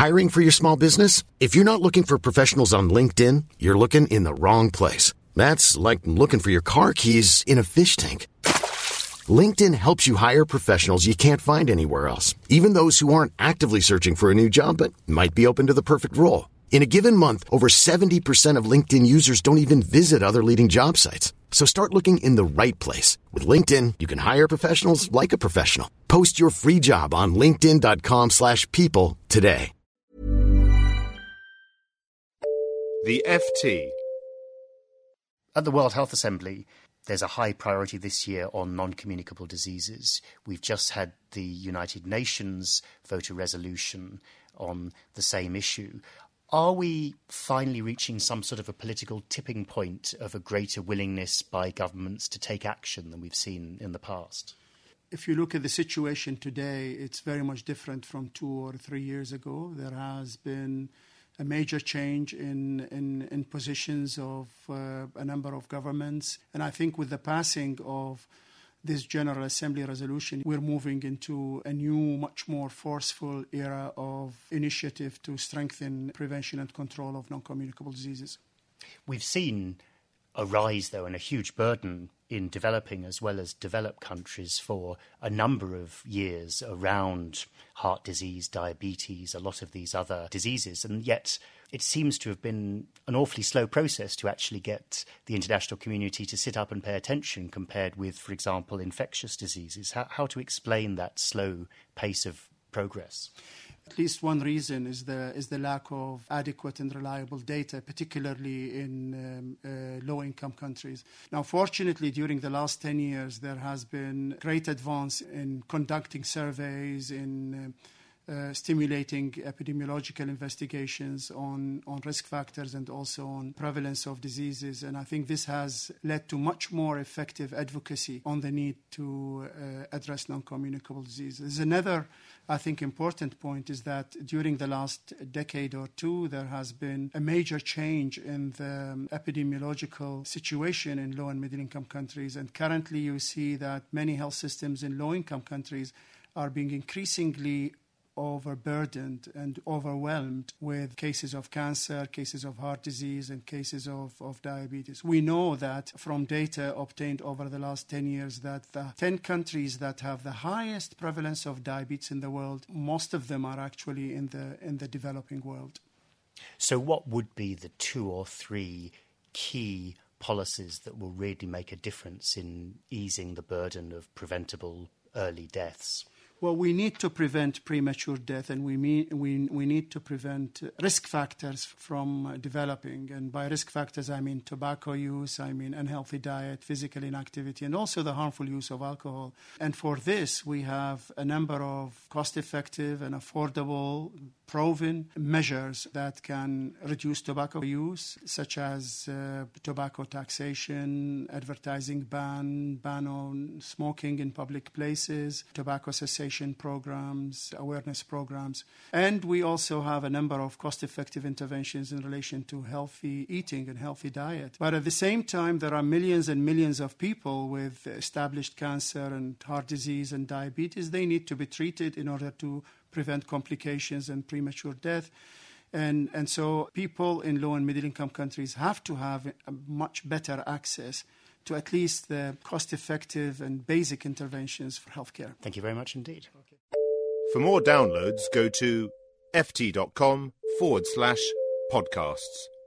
Hiring for your small business? If you're not looking for professionals on LinkedIn, you're looking in the wrong place. That's like looking for your car keys in a fish tank. LinkedIn helps you hire professionals you can't find anywhere else, even those who aren't actively searching for a new job but might be open to the perfect role. In a given month, over 70% of LinkedIn users don't even visit other leading job sites. So start looking in the right place. With LinkedIn, you can hire professionals like a professional. Post your free job on linkedin.com/people today. The FT. At the World Health Assembly, there's a high priority this year on non-communicable diseases. We've just had the United Nations vote a resolution on the same issue. Are we finally reaching some sort of a political tipping point of a greater willingness by governments to take action than we've seen in the past? If you look at the situation today, it's very much different from 2 or 3 years ago. There has been a major change in positions of a number of governments. And I think with the passing of this General Assembly resolution, we're moving into a new, much more forceful era of initiative to strengthen prevention and control of non-communicable diseases. We've seen a rise, though, and a huge burden in developing as well as developed countries for a number of years around heart disease, diabetes, a lot of these other diseases. And yet it seems to have been an awfully slow process to actually get the international community to sit up and pay attention compared with, for example, infectious diseases. How to explain that slow pace of progress? At least one reason is the lack of adequate and reliable data, particularly in low-income countries. Now, fortunately, during the last 10 years, there has been great advance in conducting surveys, in stimulating epidemiological investigations on risk factors and also on prevalence of diseases. And I think this has led to much more effective advocacy on the need to address non-communicable diseases. There's another, I think, important point is that during the last decade or two, there has been a major change in the epidemiological situation in low and middle-income countries. And currently you see that many health systems in low-income countries are being increasingly overburdened and overwhelmed with cases of cancer, cases of heart disease, and cases of diabetes. We know that from data obtained over the last 10 years that the 10 countries that have the highest prevalence of diabetes in the world, most of them are actually in the developing world. So what would be the 2 or 3 key policies that will really make a difference in easing the burden of preventable early deaths? Well, we need to prevent premature death, and we need to prevent risk factors from developing. And by risk factors, I mean tobacco use, I mean unhealthy diet, physical inactivity, and also the harmful use of alcohol. And for this, we have a number of cost-effective and affordable, proven measures that can reduce tobacco use, such as tobacco taxation, advertising ban on smoking in public places, tobacco cessation programs, awareness programs. And we also have a number of cost-effective interventions in relation to healthy eating and healthy diet. But at the same time, there are millions and millions of people with established cancer and heart disease and diabetes. They need to be treated in order to prevent complications and premature death. And so people in low and middle-income countries have to have a much better access to at least the cost-effective and basic interventions for healthcare. Thank you very much indeed. Okay. For more downloads, go to ft.com/podcasts.